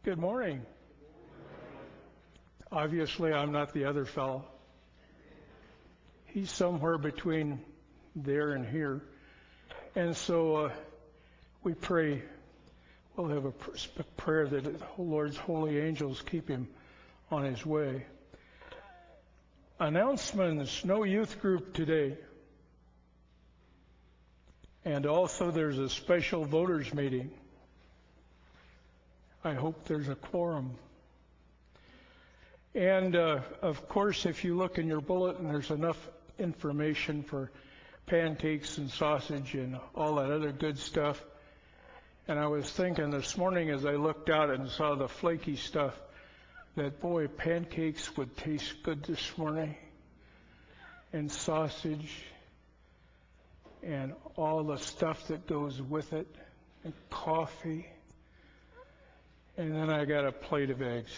Good morning. Obviously, I'm not the other fellow. He's somewhere between there and here. And so we pray, we'll have a prayer that the Lord's holy angels keep him on his way. Announcements, no youth group today. And also there's a special voters meeting. I hope there's a quorum. And of course, if you look in your bulletin, there's enough information for pancakes and sausage and all that other good stuff. And I was thinking this morning as I looked out and saw the flaky stuff that, boy, pancakes would taste good this morning. And sausage and all the stuff that goes with it, and coffee. And then I got a plate of eggs.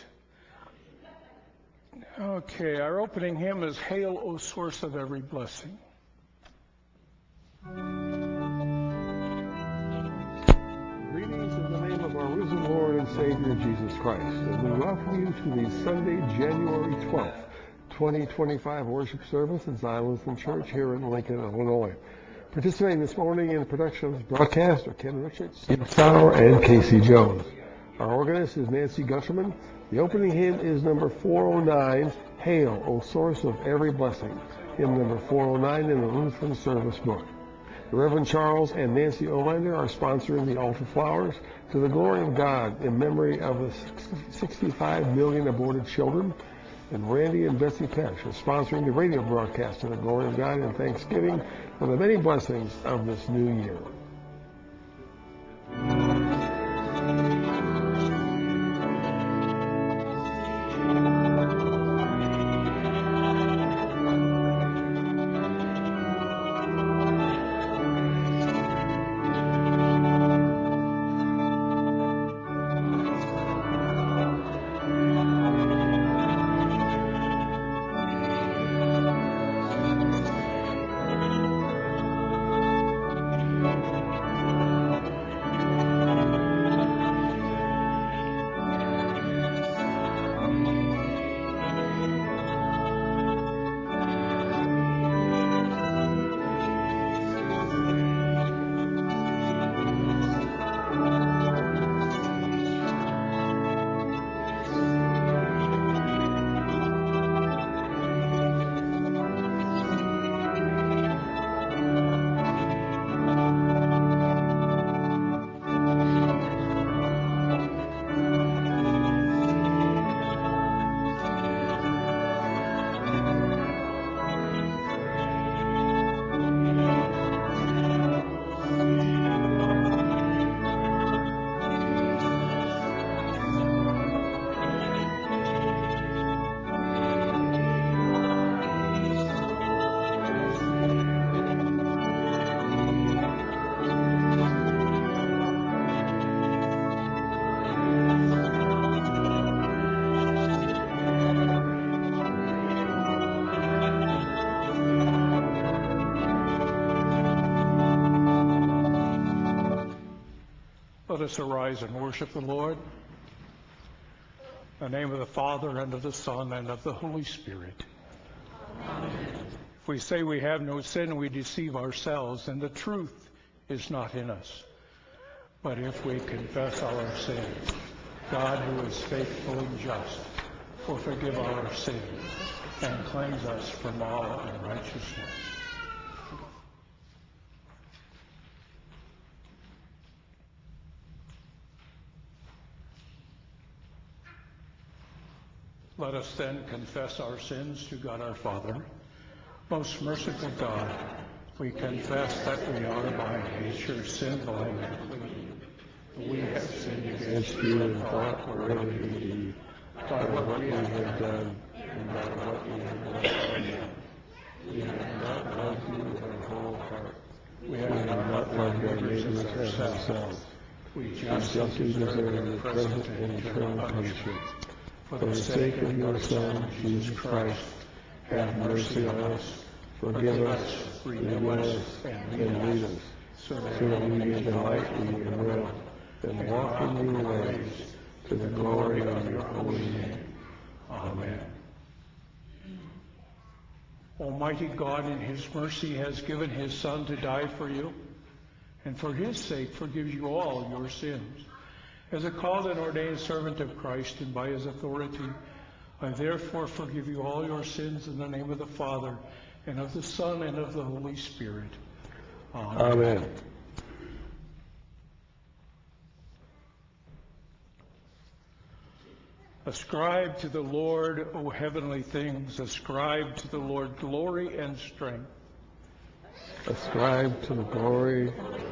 Okay, our opening hymn is Hail, O Source of Every Blessing. Greetings in the name of our risen Lord and Savior Jesus Christ, and we welcome you to the Sunday, January 12th, 2025 worship service in Zion Lutheran Church here in Lincoln, Illinois. Participating this morning in the production of this broadcast are Ken Richards, Steve Sauer, and Casey Jones. Our organist is Nancy Gutterman. The opening hymn is number 409, Hail, O Source of Every Blessing, hymn number 409 in the Lutheran Service Book. The Reverend Charles and Nancy Olander are sponsoring the altar flowers to the glory of God in memory of the 65 million aborted children. And Randy and Betsy Pesh are sponsoring the radio broadcast to the glory of God in thanksgiving for the many blessings of this new year. Let us arise and worship the Lord. In the name of the Father, and of the Son, and of the Holy Spirit. Amen. If we say we have no sin, we deceive ourselves, and the truth is not in us. But if we confess our sins, God, who is faithful and just, will forgive our sins and cleanse us from all unrighteousness. Let us then confess our sins to God our Father. Most merciful God, we confess that we are by nature sinful and unclean. We have sinned against you in thought, word, and deed, by what we have done, and by what we have not done. We have not loved you with our whole heart. We have not loved our neighbors as ourselves. We justly deserve the present and eternal punishment. For the sake of your Son, Jesus Christ, have mercy on us, forgive us, renew us, and lead us, so that we may delight in your will and walk in your ways, to the glory Almighty God in his mercy has given his Son to die for you, and for his sake forgives you all your sins. As a called and ordained servant of Christ, and by his authority, I therefore forgive you all your sins in the name of the Father, and of the Son, and of the Holy Spirit. Amen. Amen. Ascribe to the Lord, O heavenly things, ascribe to the Lord glory and strength. Ascribe to the glory.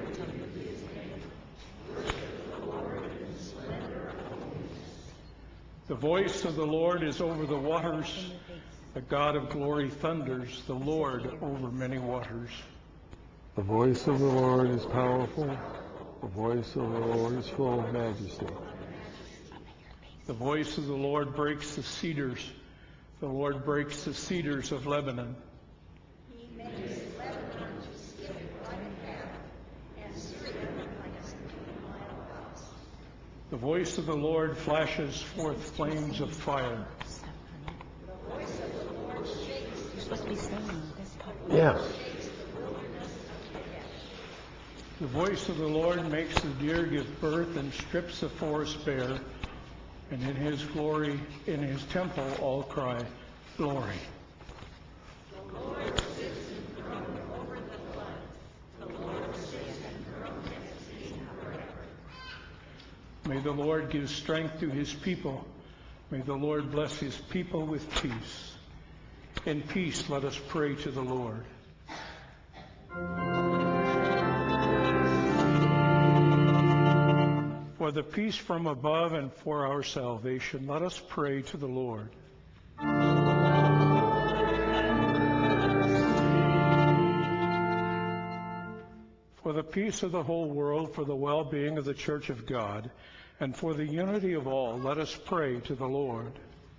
The voice of the Lord is over the waters. The God of glory thunders, the Lord over many waters. The voice of the Lord is powerful. The voice of the Lord is full of majesty. The voice of the Lord breaks the cedars. The Lord breaks the cedars of Lebanon. He makes Lebanon to skip like a calf, and Syria like a single-mile house. The voice of the Lord flashes forth flames of fire. The voice of the Lord shakes You're supposed to be singing this part. Yes. the wilderness of Kadesh. The voice of the Lord makes the deer give birth and strips the forest bare. And in his glory, in his temple, all cry, glory. The Lord sits enthroned over the floods. The Lord sits enthroned in his kingdom forever. May the Lord give strength to his people. May the Lord bless his people with peace. In peace, let us pray to the Lord. For the peace from above and for our salvation, let us pray to the Lord. For the peace of the whole world, for the well-being of the Church of God, and for the unity of all, let us pray to the Lord.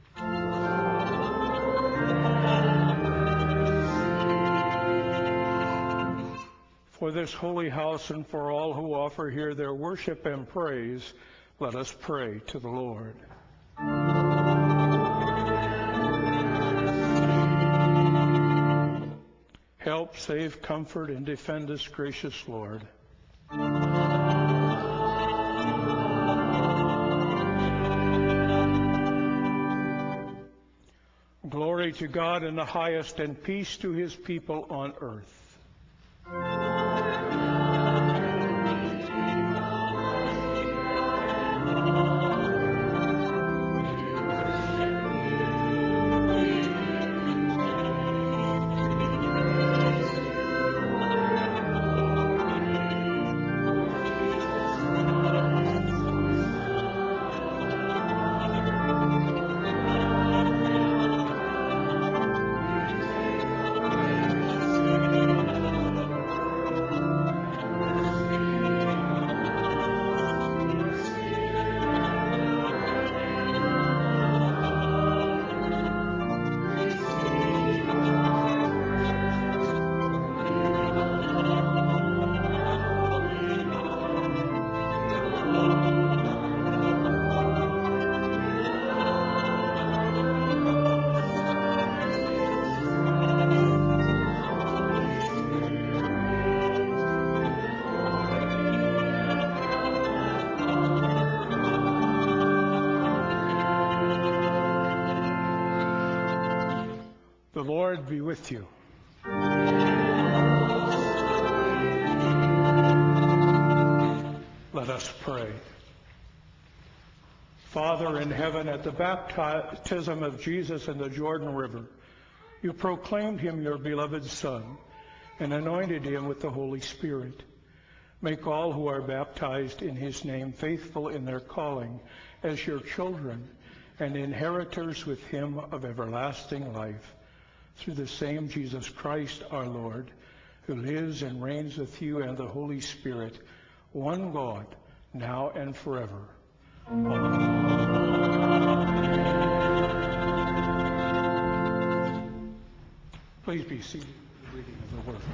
For this holy house and for all who offer here their worship and praise, let us pray to the Lord. Help, save, comfort, and defend us, gracious Lord. Glory to God in the highest, and peace to his people on earth. The Lord be with you. Let us pray. Father in heaven, at the baptism of Jesus in the Jordan River, you proclaimed him your beloved Son and anointed him with the Holy Spirit. Make all who are baptized in his name faithful in their calling as your children and inheritors with him of everlasting life. Through the same Jesus Christ our Lord, who lives and reigns with you and the Holy Spirit, one God, now and forever. Amen. Please be seated for the reading of the Word.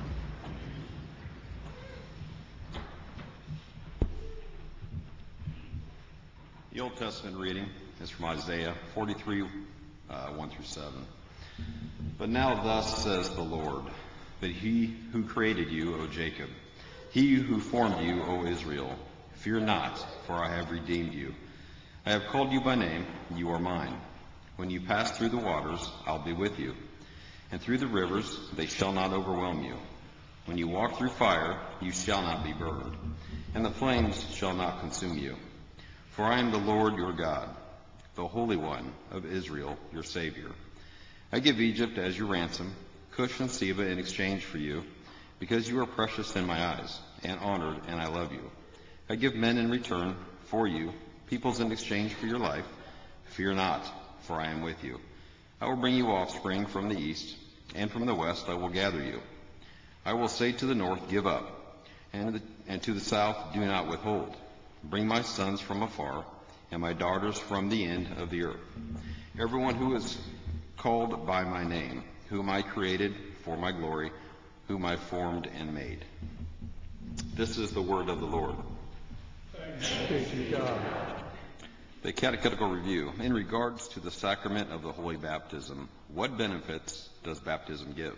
The Old Testament reading is from Isaiah 43, 1 through 7. But now thus says the Lord, that he who created you, O Jacob, he who formed you, O Israel, fear not, for I have redeemed you. I have called you by name, you are mine. When you pass through the waters, I'll be with you. And through the rivers, they shall not overwhelm you. When you walk through fire, you shall not be burned, and the flames shall not consume you. For I am the Lord your God, the Holy One of Israel, your Savior. I give Egypt as your ransom, Cush and Seba in exchange for you, because you are precious in my eyes, and honored, and I love you. I give men in return for you, peoples in exchange for your life. Fear not, for I am with you. I will bring you offspring from the east, and from the west I will gather you. I will say to the north, give up, and to the south, do not withhold. Bring my sons from afar, and my daughters from the end of the earth. Everyone who is called by my name, whom I created for my glory, whom I formed and made. This is the word of the Lord. Thanks be to God. The Catechetical Review. In regards to the sacrament of the Holy Baptism, what benefits does baptism give?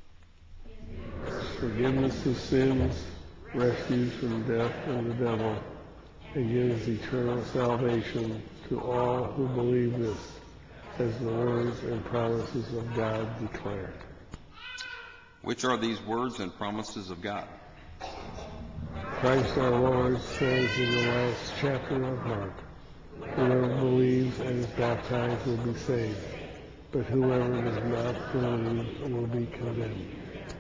Forgiveness of sins, refuge from death and the devil, and gives eternal salvation to all who believe this, as the words and promises of God declare. Which are these words and promises of God? Christ our Lord says in the last chapter of Mark, whoever believes and is baptized will be saved, but whoever does not believe will be condemned.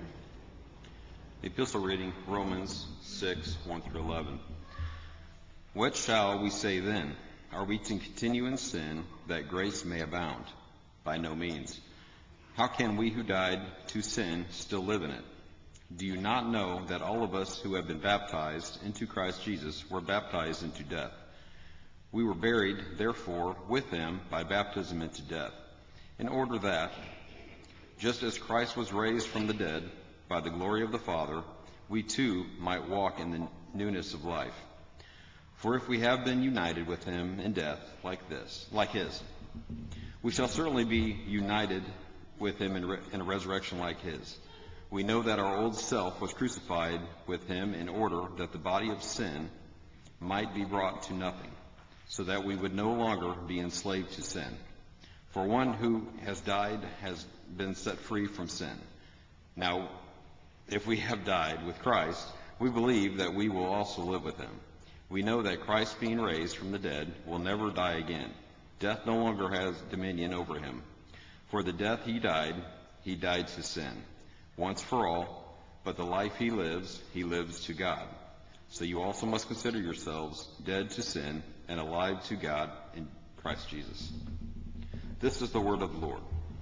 The epistle reading, Romans 6, 1 through 11. What shall we say then? Are we to continue in sin that grace may abound? By no means. How can we who died to sin still live in it? Do you not know that all of us who have been baptized into Christ Jesus were baptized into death? We were buried, therefore, with him by baptism into death, in order that, just as Christ was raised from the dead by the glory of the Father, we too might walk in the newness of life. For if we have been united with him in death like his, we shall certainly be united with him in a resurrection like his. We know that our old self was crucified with him in order that the body of sin might be brought to nothing, so that we would no longer be enslaved to sin. For one who has died has been set free from sin. Now, if we have died with Christ, we believe that we will also live with him. We know that Christ, being raised from the dead, will never die again. Death no longer has dominion over him. For the death he died to sin, once for all, but the life he lives to God. So you also must consider yourselves dead to sin and alive to God in Christ Jesus. This is the word of the Lord.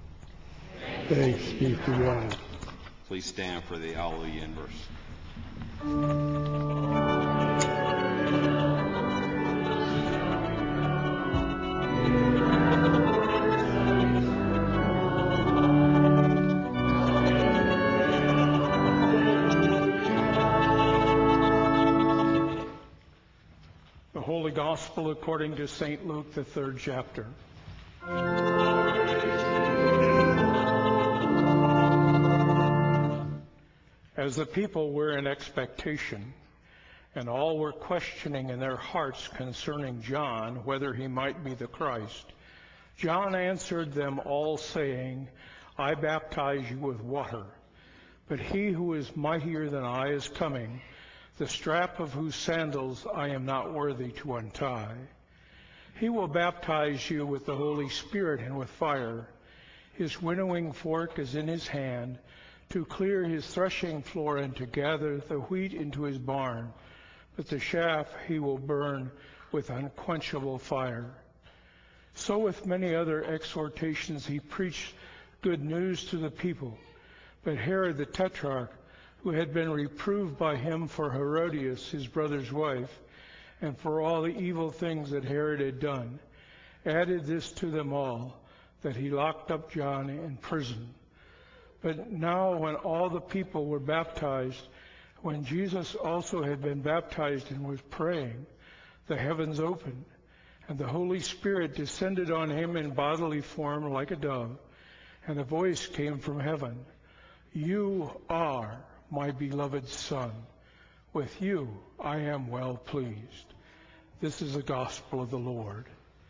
Thanks be to God. Please stand for the Alleluia in verse. The Holy Gospel according to St. Luke, the 3rd chapter. As the people were in expectation, and all were questioning in their hearts concerning John, whether he might be the Christ, John answered them all, saying, I baptize you with water, but he who is mightier than I is coming, the strap of whose sandals I am not worthy to untie. He will baptize you with the Holy Spirit and with fire. His winnowing fork is in his hand, to clear his threshing floor and to gather the wheat into his barn, but the chaff he will burn with unquenchable fire. So with many other exhortations he preached good news to the people. But Herod the Tetrarch, who had been reproved by him for Herodias, his brother's wife, and for all the evil things that Herod had done, added this to them all, that he locked up John in prison. But now when all the people were baptized, when Jesus also had been baptized and was praying, the heavens opened, and the Holy Spirit descended on him in bodily form like a dove, And a voice came from heaven, "You are my beloved Son. With you I am well pleased." This is the gospel of the Lord.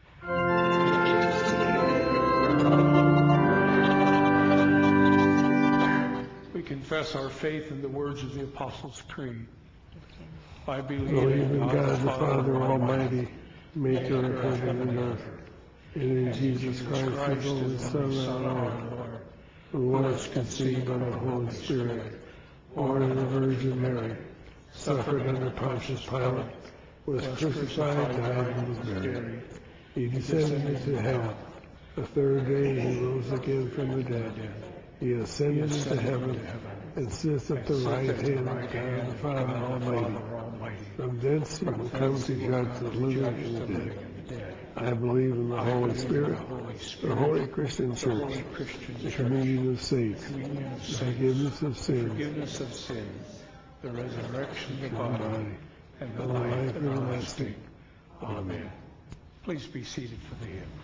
We confess our faith in the words of the Apostles' Creed. I believe in God the Father Almighty, maker of heaven and earth, and in Jesus Christ, his only Son, our Lord, who was conceived by the Holy Spirit, born of the Virgin Mary, suffered under Pontius Pilate, was crucified, died, and was buried. He descended into hell. The third day he rose again from the dead. He ascended into heaven and sits at the right hand of God the Father Almighty. From thence he will come to judge the living and the dead. I believe in the Holy Spirit, the Holy Christian Church, the communion of saints, the forgiveness of sins, the resurrection of the body, and the life everlasting. Amen. Please be seated for the hymn.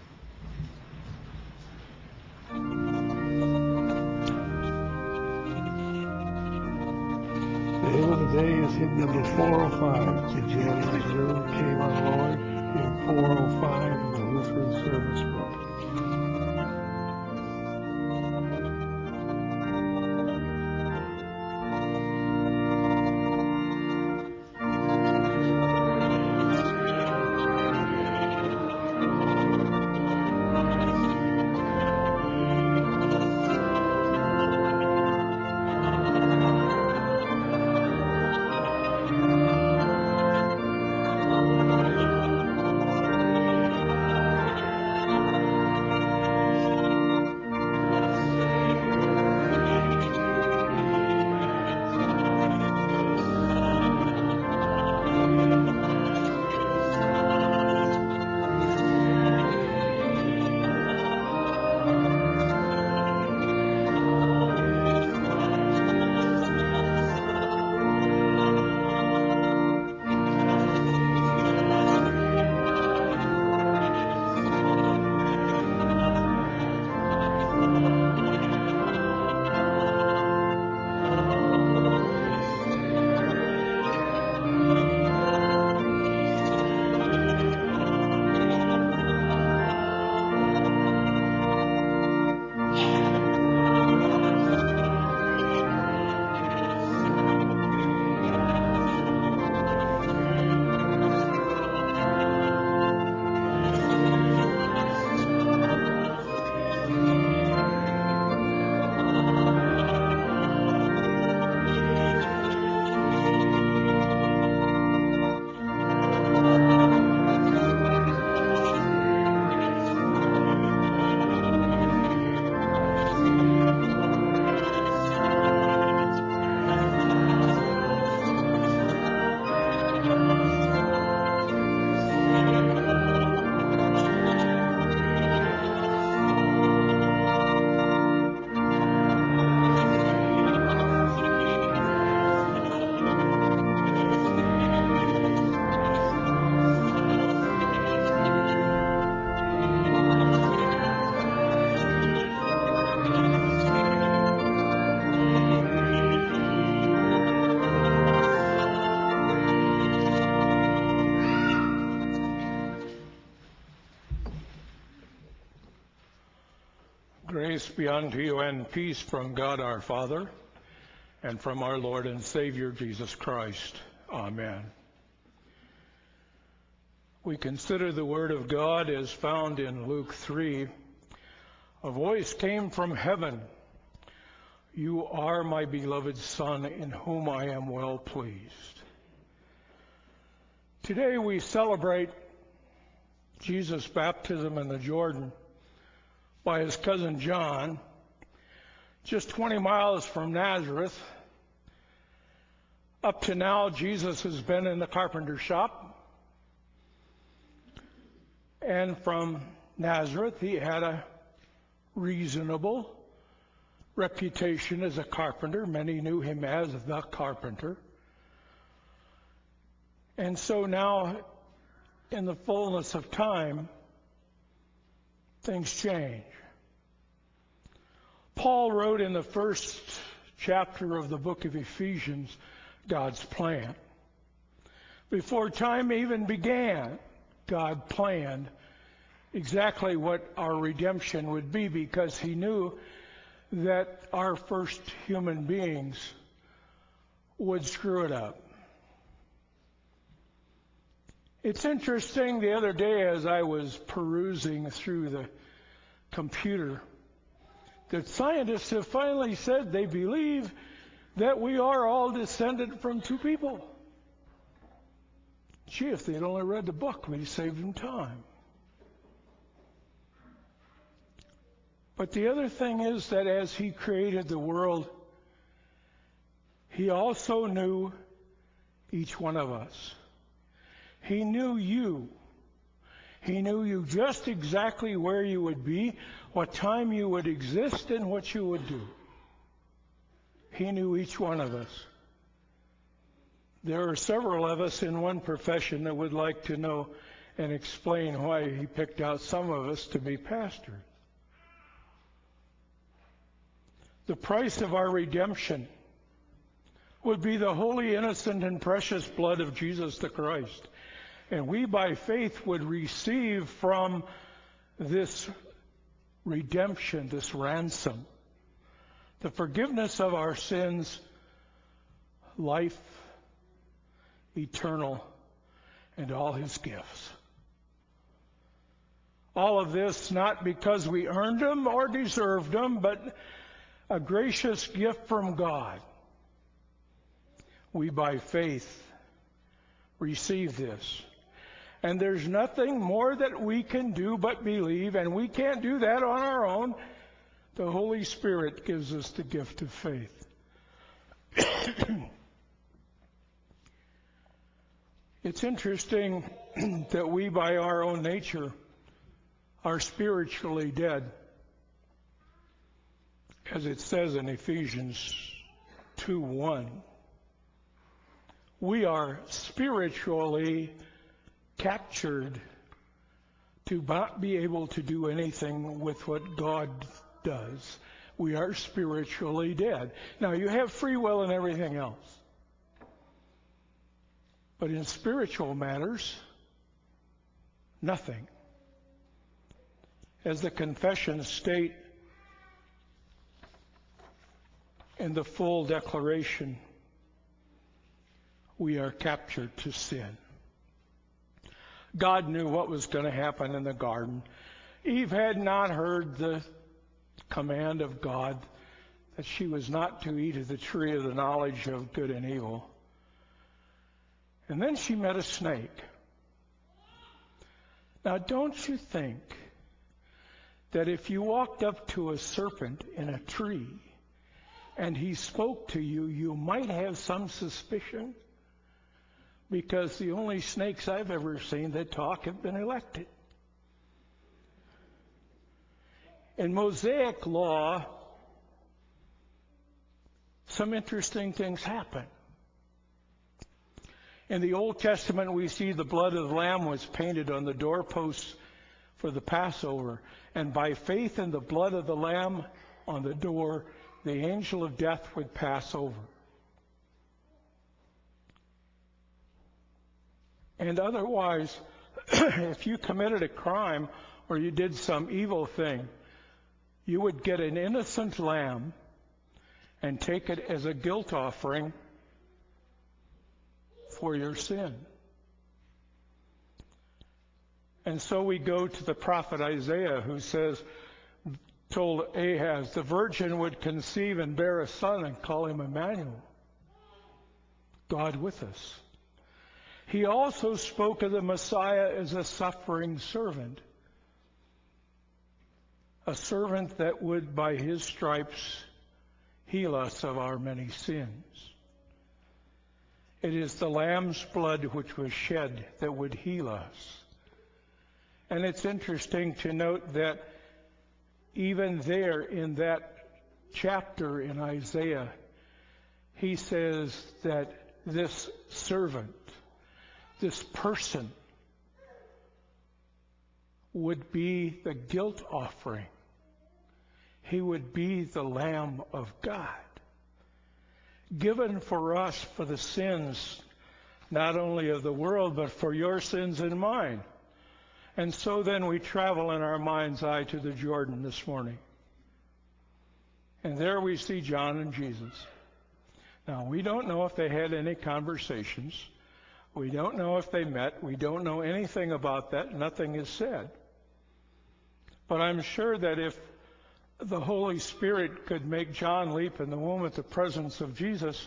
The hymn of the day is hymn number 405. The Janitor's Room Came on Lord, hymn 405 in the Lutheran Service Book. Grace be unto you and peace from God our Father and from our Lord and Savior Jesus Christ. Amen. We consider the Word of God as found in Luke 3. A voice came from heaven. "You are my beloved Son, in whom I am well pleased." Today we celebrate Jesus' baptism in the Jordan by his cousin John, just 20 miles from Nazareth. Up to now, Jesus has been in the carpenter shop. And from Nazareth, he had a reasonable reputation as a carpenter. Many knew him as the carpenter. And so now, in the fullness of time, things change. Paul wrote in the first chapter of the book of Ephesians God's plan. Before time even began, God planned exactly what our redemption would be, because he knew that our first human beings would screw it up. It's interesting, the other day as I was perusing through the computer, that scientists have finally said they believe that we are all descended from two people. Gee, if they'd only read the book, we'd save them time. But the other thing is that as he created the world, he also knew each one of us. He knew you. He knew you just exactly where you would be, what time you would exist, and what you would do. He knew each one of us. There are several of us in one profession that would like to know and explain why he picked out some of us to be pastors. The price of our redemption would be the holy, innocent, and precious blood of Jesus the Christ. And we, by faith, would receive from this redemption, this ransom, the forgiveness of our sins, life eternal, and all his gifts. All of this not because we earned them or deserved them, but a gracious gift from God. We, by faith, receive this. And there's nothing more that we can do but believe, and we can't do that on our own. The Holy Spirit gives us the gift of faith. It's interesting that we, by our own nature, are spiritually dead. As it says in Ephesians 2:1. We are spiritually captured to not be able to do anything with what God does. We are spiritually dead. Now, you have free will and everything else. But in spiritual matters, nothing. As the confessions state in the full declaration, we are captured to sin. God knew what was going to happen in the garden. Eve had not heard the command of God that she was not to eat of the tree of the knowledge of good and evil. And then she met a snake. Now, don't you think that if you walked up to a serpent in a tree and he spoke to you, you might have some suspicion? Because the only snakes I've ever seen that talk have been elected. In Mosaic law, some interesting things happen. In the Old Testament, we see the blood of the Lamb was painted on the doorposts for the Passover. And by faith in the blood of the Lamb on the door, the angel of death would pass over. And otherwise, if you committed a crime or you did some evil thing, you would get an innocent lamb and take it as a guilt offering for your sin. And so we go to the prophet Isaiah, who told Ahaz, the virgin would conceive and bear a son and call him Emmanuel, God with us. He also spoke of the Messiah as a suffering servant, a servant that would, by his stripes, heal us of our many sins. It is the Lamb's blood which was shed that would heal us. And it's interesting to note that even there in that chapter in Isaiah, he says that this servant, this person, would be the guilt offering. He would be the Lamb of God, given for us for the sins, not only of the world, but for your sins and mine. And so then we travel in our mind's eye to the Jordan this morning. And there we see John and Jesus. Now, we don't know if they had any conversations. We don't know if they met. We don't know anything about that. Nothing is said. But I'm sure that if the Holy Spirit could make John leap in the womb at the presence of Jesus,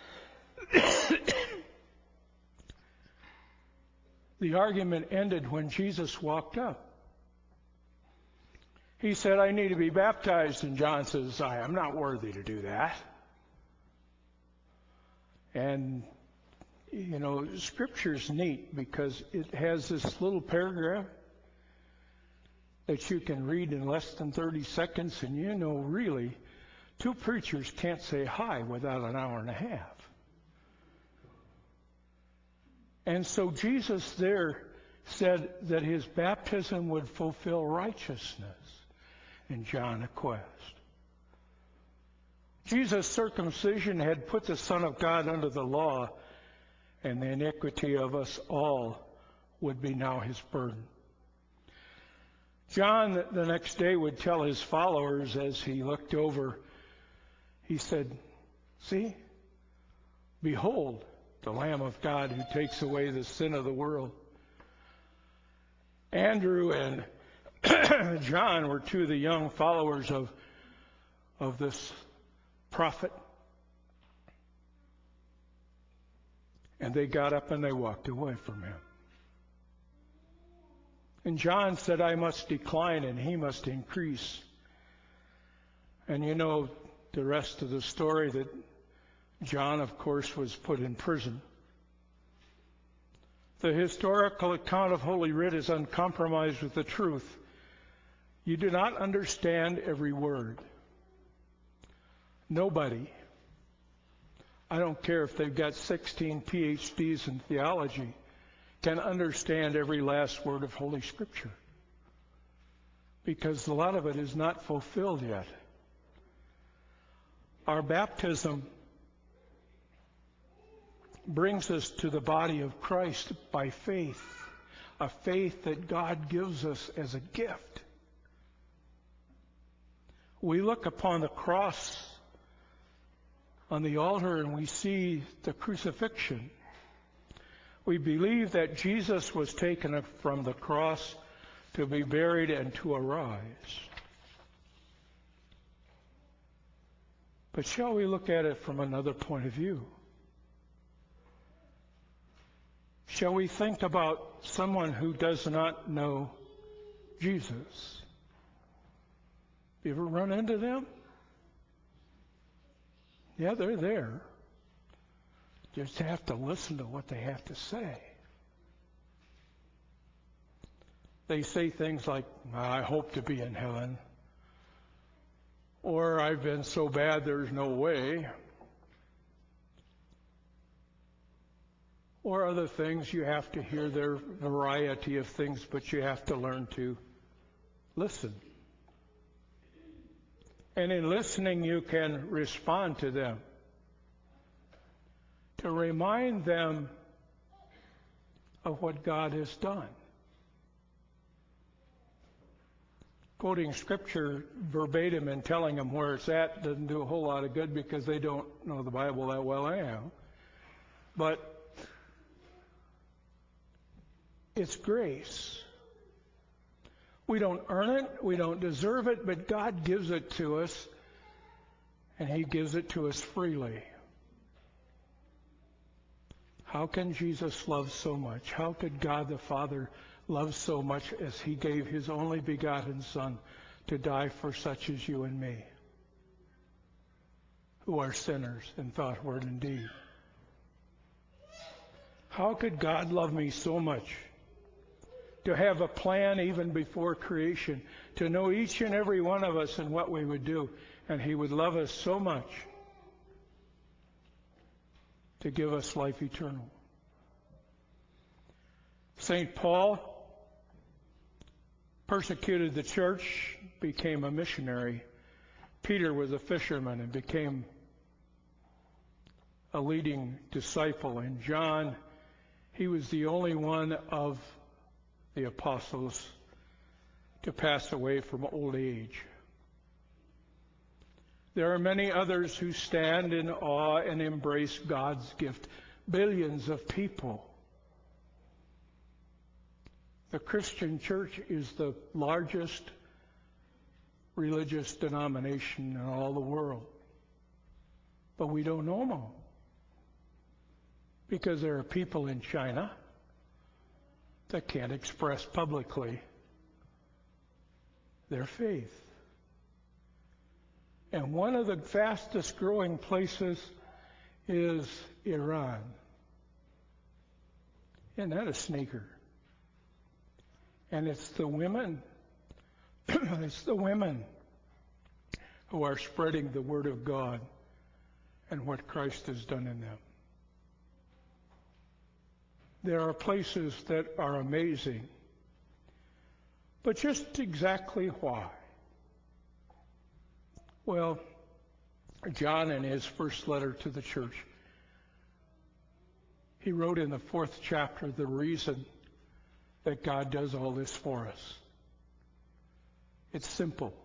the argument ended when Jesus walked up. He said, I need to be baptized. And John says, I am not worthy to do that. And, you know, Scripture's neat because it has this little paragraph that you can read in less than 30 seconds. And you know, really, two preachers can't say hi without an hour and a half. And so Jesus there said that his baptism would fulfill righteousness. And John acquiesced. Jesus' circumcision had put the Son of God under the law, and the iniquity of us all would be now his burden. John, the next day, would tell his followers as he looked over, he said, see, behold, the Lamb of God who takes away the sin of the world. Andrew and John were two of the young followers of this prophet. And they got up and they walked away from him. And John said, I must decline and he must increase. And you know the rest of the story, that John, of course, was put in prison. The historical account of Holy Writ is uncompromised with the truth. You do not understand every word. Nobody, I don't care if they've got 16 PhDs in theology, can understand every last word of Holy Scripture, because a lot of it is not fulfilled yet. Our baptism brings us to the body of Christ by faith, a faith that God gives us as a gift. We look upon the cross on the altar and we see the crucifixion. We believe that Jesus was taken up from the cross to be buried and to arise. But shall we look at it from another point of view? Shall we think about someone who does not know Jesus? You ever run into them? Yeah, they're there. You just have to listen to what they have to say. They say things like, I hope to be in heaven. Or I've been so bad there's no way. Or other things. You have to hear their variety of things, but you have to learn to listen. And in listening, you can respond to them, to remind them of what God has done. Quoting Scripture verbatim and telling them where it's at doesn't do a whole lot of good because they don't know the Bible that well anyhow. But it's grace. We don't earn it, we don't deserve it, but God gives it to us, and He gives it to us freely. How can Jesus love so much? How could God the Father love so much as He gave His only begotten Son to die for such as you and me, who are sinners in thought, word, and deed? How could God love me so much? To have a plan even before creation, to know each and every one of us and what we would do, and He would love us so much to give us life eternal. St. Paul persecuted the church, became a missionary, Peter was a fisherman and became a leading disciple. And John, he was the only one of the apostles to pass away from old age. There are many others who stand in awe and embrace God's gift. Billions of people. The Christian church is the largest religious denomination in all the world. But we don't know them, because there are people in China that can't express publicly their faith. And one of the fastest growing places is Iran. Isn't that a sneaker? And it's the women, who are spreading the Word of God and what Christ has done in them. There are places that are amazing, but just exactly why? Well, John, in his first letter to the church, he wrote in the 4th chapter the reason that God does all this for us. It's simple.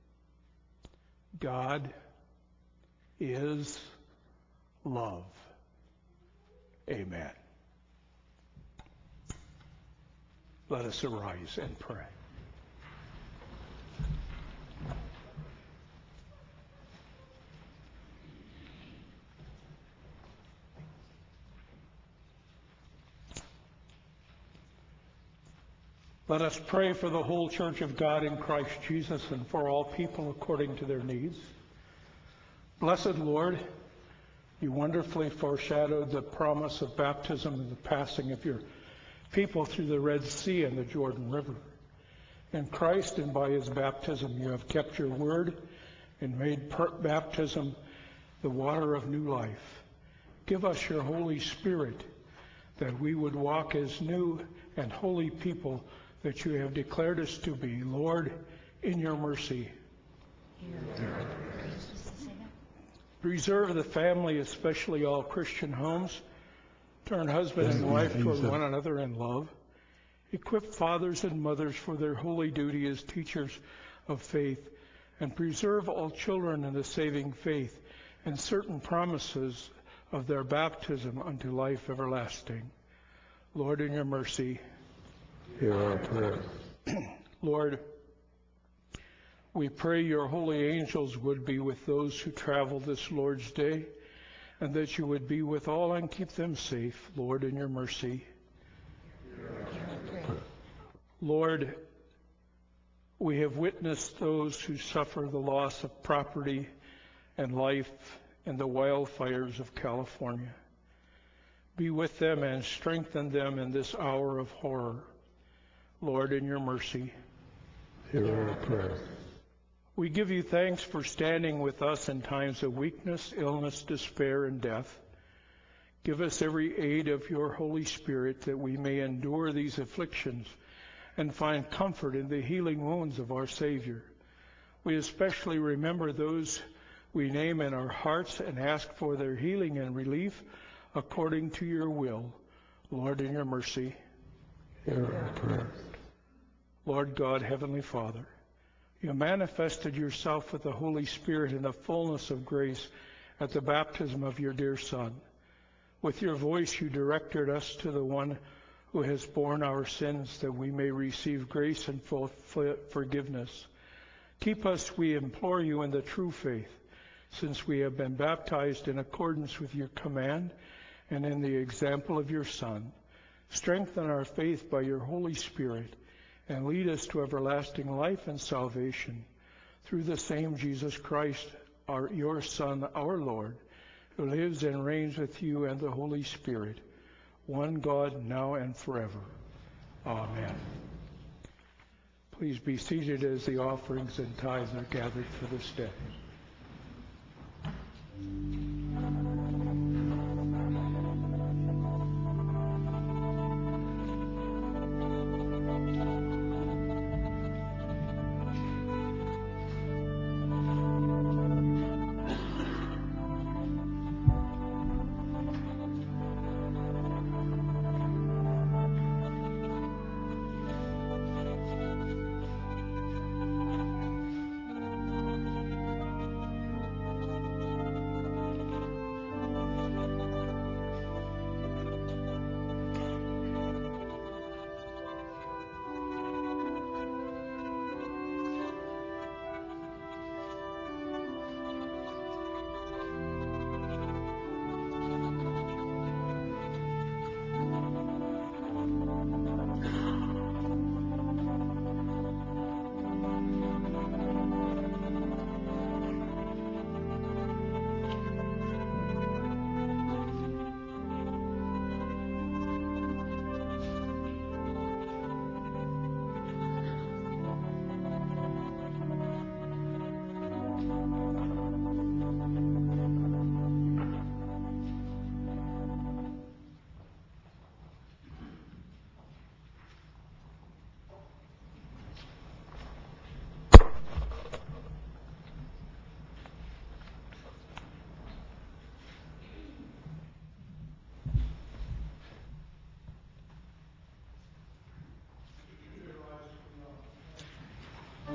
God is love. Amen. Let us arise and pray. Let us pray for the whole Church of God in Christ Jesus and for all people according to their needs. Blessed Lord, you wonderfully foreshadowed the promise of baptism and the passing of your people through the Red Sea and the Jordan River. In Christ and by his baptism you have kept your word and made baptism the water of new life. Give us your Holy Spirit that we would walk as new and holy people that you have declared us to be. Lord, in your mercy, preserve the family, especially all Christian homes. Turn husband and wife toward one another in love. Equip fathers and mothers for their holy duty as teachers of faith, and preserve all children in the saving faith and certain promises of their baptism unto life everlasting. Lord, in your mercy, Hear our prayer. Lord, we pray your holy angels would be with those who travel this Lord's Day, and that you would be with all and keep them safe. Lord, in your mercy. Lord, we have witnessed those who suffer the loss of property and life in the wildfires of California. Be with them and strengthen them in this hour of horror. Lord, in your mercy. Hear our prayer. We give you thanks for standing with us in times of weakness, illness, despair, and death. Give us every aid of your Holy Spirit that we may endure these afflictions and find comfort in the healing wounds of our Savior. We especially remember those we name in our hearts and ask for their healing and relief according to your will. Lord, in your mercy. Hear our prayer. Lord God, Heavenly Father, you manifested yourself with the Holy Spirit in the fullness of grace at the baptism of your dear Son. With your voice you directed us to the one who has borne our sins, that we may receive grace and full forgiveness. Keep us, we implore you, in the true faith, since we have been baptized in accordance with your command and in the example of your Son. Strengthen our faith by your Holy Spirit, and lead us to everlasting life and salvation through the same Jesus Christ, your Son, our Lord, who lives and reigns with you and the Holy Spirit, one God, now and forever. Amen. Please be seated as the offerings and tithes are gathered for this day.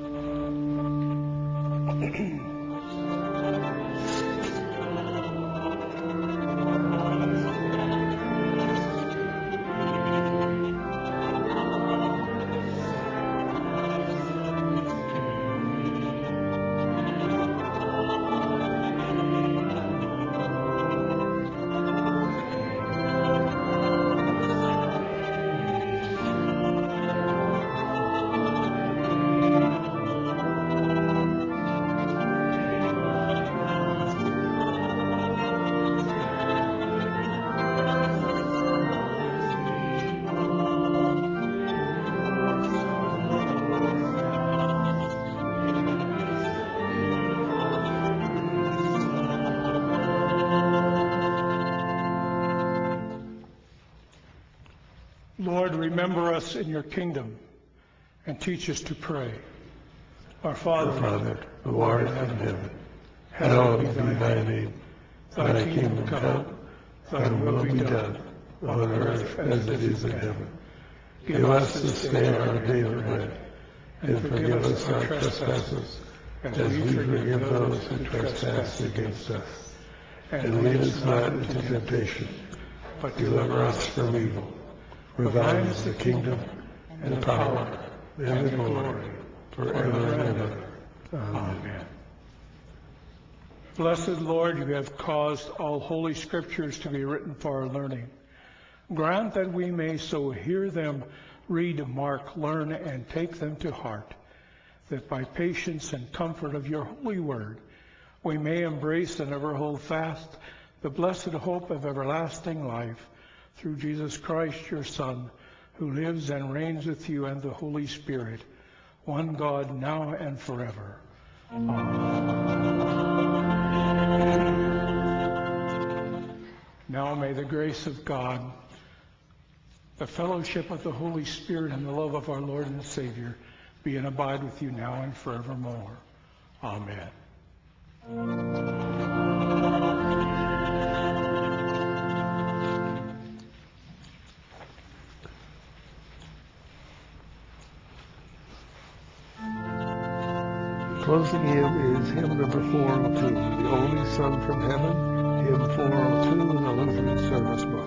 Lord, remember us in your kingdom and teach us to pray. Our Father, who art in heaven, hallowed be thy name. Thy kingdom come, thy will be done, on earth as it is in heaven. Give us this day our daily bread, and forgive us our trespasses, as we forgive those who trespass against us. And lead us not into temptation, but deliver us from evil. For thine is the kingdom, and the power, and the glory, forever and ever. Amen. Blessed Lord, you have caused all holy scriptures to be written for our learning. Grant that we may so hear them, read, mark, learn, and take them to heart, that by patience and comfort of your holy word, we may embrace and ever hold fast the blessed hope of everlasting life, through Jesus Christ, your Son, who lives and reigns with you and the Holy Spirit, one God, now and forever. Amen. Now may the grace of God, the fellowship of the Holy Spirit, and the love of our Lord and Savior be and abide with you now and forevermore. Amen. Closing hymn is hymn number 402, The Only Son from Heaven, hymn 402 in the Lutheran Service Book.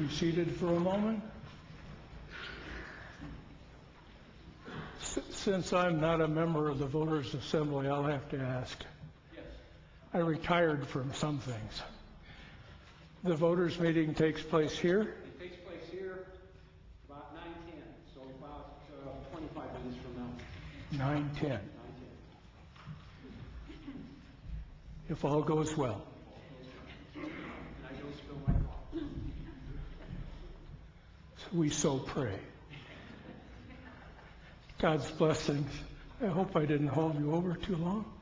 be seated for a moment? Since I'm not a member of the Voters Assembly, I'll have to ask. Yes. I retired from some things. The voters meeting takes place here? It takes place here about 9:10, so about 25 minutes from now. 9:10. 9:10. If all goes well. And I don't spill my coffee. We so pray. God's blessings. I hope I didn't hold you over too long.